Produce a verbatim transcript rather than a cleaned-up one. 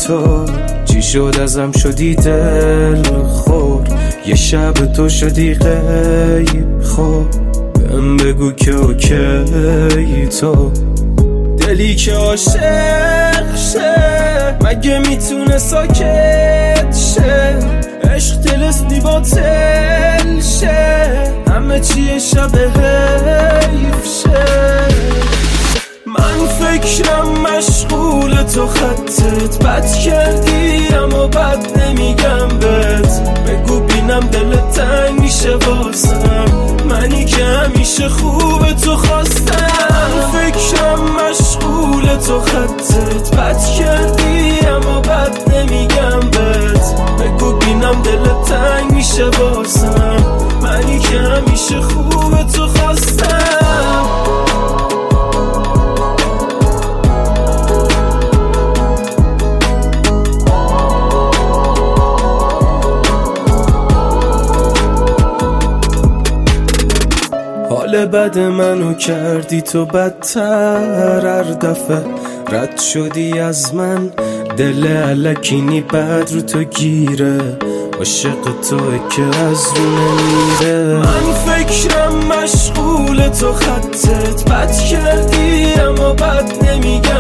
تو چی شد ازم شدی دل خور، یه شب تو شدی غیب خور، بهم بگو که اوکی تو دلی که عاشق شه مگه میتونه ساکت شه، عشق تلسمی باطل شه، همه چیه شب حیف شه. من فکرم مشغول تو خطت بد کردی اما بد نمیگم بهت، بگو بینم دلت تنگ میشه واسم، منی که همیشه خوب تو خواستم. من فکرم مشغول تو خطت بد کردی اما بد نمیگم بهت، بگو بینم دلت تنگ میشه واسم، منی که همیشه خوب تو خواستم. حال بد منو کردی تو بدتر، هر دفعه رد شدی از من، دل الکینی بد رو تو گیره، عاشق توه که از رو نمیره. من فکرم مشغول تو خطت بد کردی اما بد نمیگم